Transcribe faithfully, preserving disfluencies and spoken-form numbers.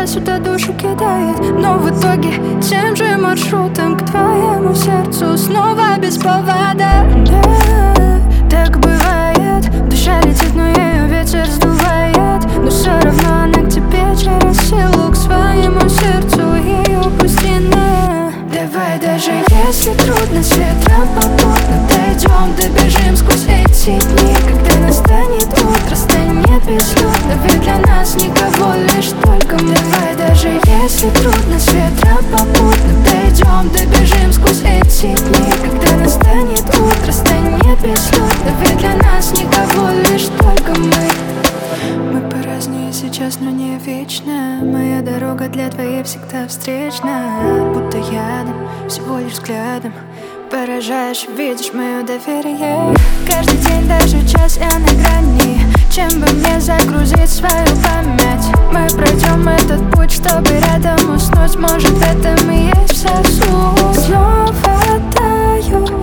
туда-сюда душу кидает, но в итоге тем же маршрутом к твоему сердцу снова без повода. Да, так бывает, душа летит, но ее ветер сдувает, но все равно она к тебе через силу, к своему сердцу ее пусти на. Давай, даже если трудно, с ветром попутно дойдем, добежим сквозь эти дни, когда настанет утро, станет безлюдно, ведь для нас никого, лишь только мы. Давай, даже если трудно, с ветром попутно дойдем, добежим сквозь эти дни, когда настанет утро, станет безлюдно, ведь для нас никого, лишь только мы. Мы поразнее сейчас, но не вечно. Моя дорога для твоей всегда встречна. Будто ядом, всего лишь взглядом поражаешь, видишь мое доверие. Каждый день, даже час я на грани. Чем бы мне загрузить свою память? Мы пройдем этот путь, чтобы рядом уснуть. Может, в этом и есть вся суть. Снова таю